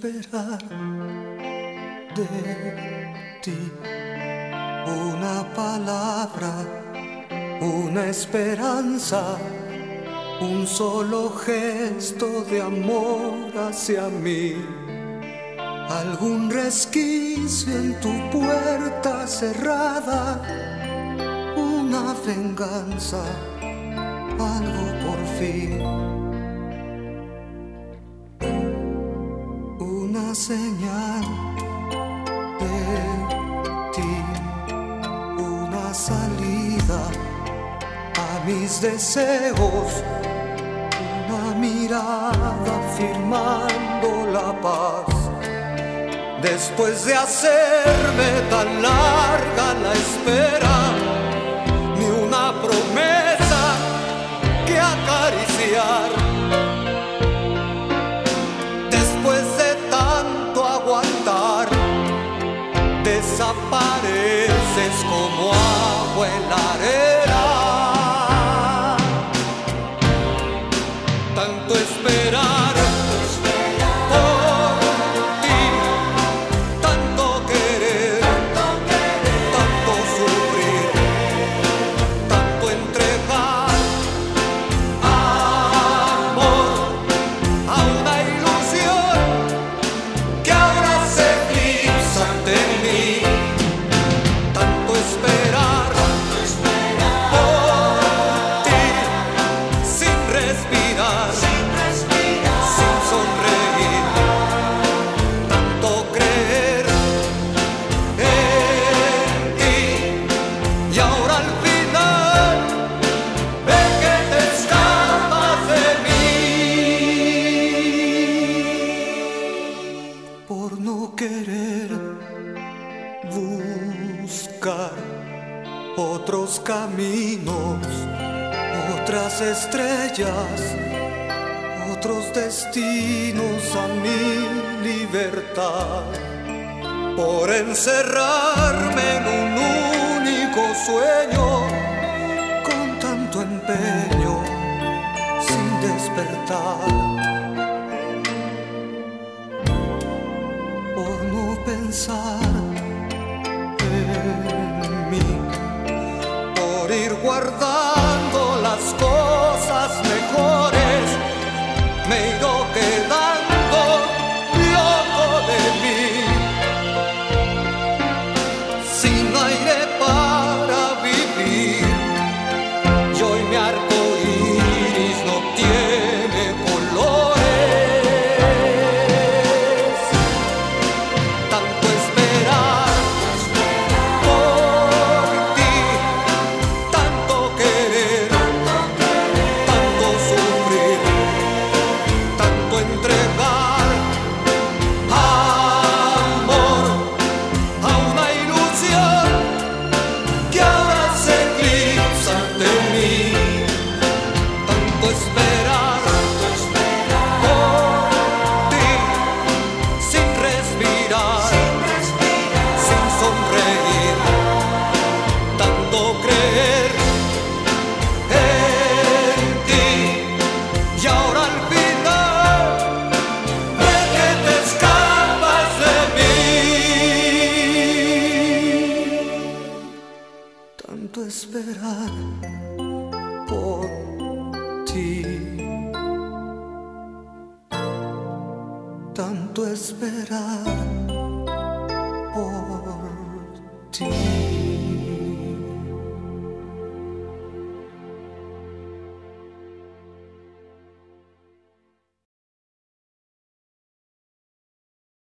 esperar de ti una palabra, una esperanza, un solo gesto de amor hacia mí, algún resquicio en tu puerta cerrada, una venganza, algo por fin, una señal de ti, una salida a mis deseos, una mirada firmando la paz. Después de hacerme tan larga la espera, ni una promesa que acariciar. Después de tanto aguantar, desapareces como agua en la arena. Tanto esperar por no querer buscar otros caminos, otras estrellas, otros destinos a mi libertad, por encerrarme en un único sueño, con tanto empeño, sin despertar. Pensar en mí, por ir guardando las cosas mejores, me he ido quedando loco de mí, sin aire para vivir. Y hoy mi arco iris no tiene colores. Tanto esperar por ti, tanto esperar por ti.